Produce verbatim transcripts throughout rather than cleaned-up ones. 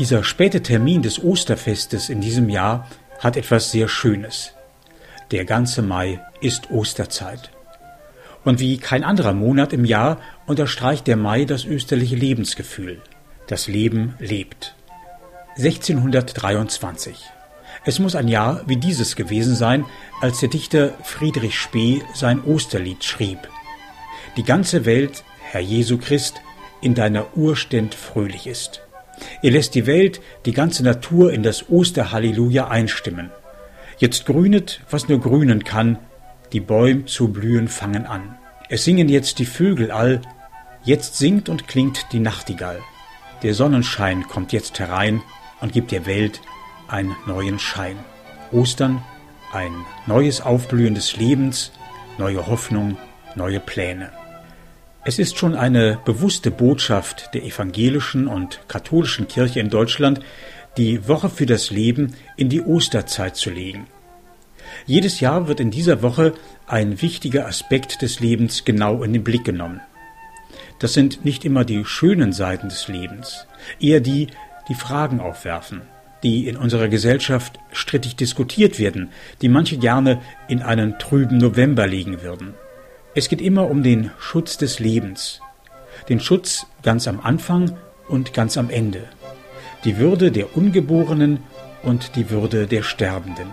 Dieser späte Termin des Osterfestes in diesem Jahr hat etwas sehr Schönes. Der ganze Mai ist Osterzeit. Und wie kein anderer Monat im Jahr unterstreicht der Mai das österliche Lebensgefühl. Das Leben lebt. sechzehnhundertdreiundzwanzig. Es muss ein Jahr wie dieses gewesen sein, als der Dichter Friedrich Spee sein Osterlied schrieb. Die ganze Welt, Herr Jesu Christ, in deiner Urständ fröhlich ist. Er lässt die Welt, die ganze Natur in das Osterhalleluja einstimmen. Jetzt grünet, was nur grünen kann, die Bäume zu blühen fangen an. Es singen jetzt die Vögel all, jetzt singt und klingt die Nachtigall. Der Sonnenschein kommt jetzt herein und gibt der Welt einen neuen Schein. Ostern, ein neues Aufblühen des Lebens, neue Hoffnung, neue Pläne. Es ist schon eine bewusste Botschaft der evangelischen und katholischen Kirche in Deutschland, die Woche für das Leben in die Osterzeit zu legen. Jedes Jahr wird in dieser Woche ein wichtiger Aspekt des Lebens genau in den Blick genommen. Das sind nicht immer die schönen Seiten des Lebens, eher die, die Fragen aufwerfen, die in unserer Gesellschaft strittig diskutiert werden, die manche gerne in einen trüben November legen würden. Es geht immer um den Schutz des Lebens, den Schutz ganz am Anfang und ganz am Ende, die Würde der Ungeborenen und die Würde der Sterbenden.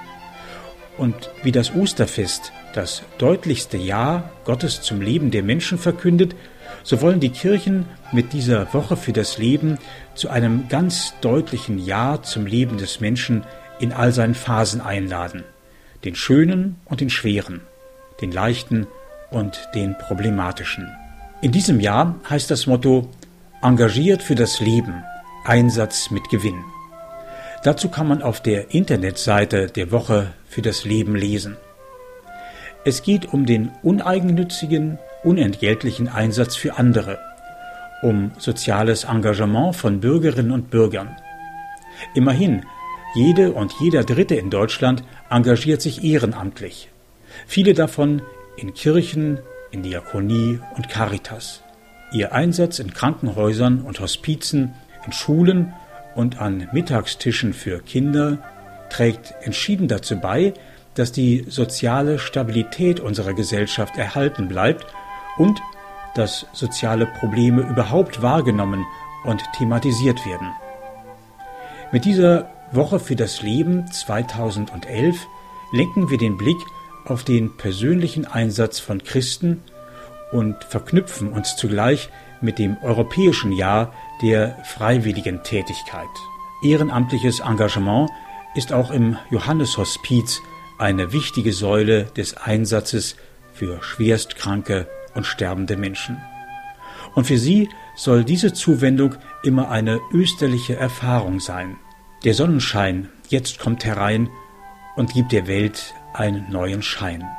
Und wie das Osterfest das deutlichste Ja Gottes zum Leben der Menschen verkündet, so wollen die Kirchen mit dieser Woche für das Leben zu einem ganz deutlichen Ja zum Leben des Menschen in all seinen Phasen einladen, den schönen und den schweren, den leichten und den problematischen. In diesem Jahr heißt das Motto Engagiert für das Leben, Einsatz mit Gewinn. Dazu kann man auf der Internetseite der Woche für das Leben lesen. Es geht um den uneigennützigen, unentgeltlichen Einsatz für andere, um soziales Engagement von Bürgerinnen und Bürgern. Immerhin, jede und jeder Dritte in Deutschland engagiert sich ehrenamtlich. Viele davon in Kirchen, in Diakonie und Caritas. Ihr Einsatz in Krankenhäusern und Hospizen, in Schulen und an Mittagstischen für Kinder trägt entschieden dazu bei, dass die soziale Stabilität unserer Gesellschaft erhalten bleibt und dass soziale Probleme überhaupt wahrgenommen und thematisiert werden. Mit dieser Woche für das Leben zweitausendelf lenken wir den Blick auf den persönlichen Einsatz von Christen und verknüpfen uns zugleich mit dem europäischen Jahr der freiwilligen Tätigkeit. Ehrenamtliches Engagement ist auch im Johanneshospiz eine wichtige Säule des Einsatzes für schwerstkranke und sterbende Menschen. Und für sie soll diese Zuwendung immer eine österliche Erfahrung sein. Der Sonnenschein jetzt kommt herein und gibt der Welt einen neuen Schein.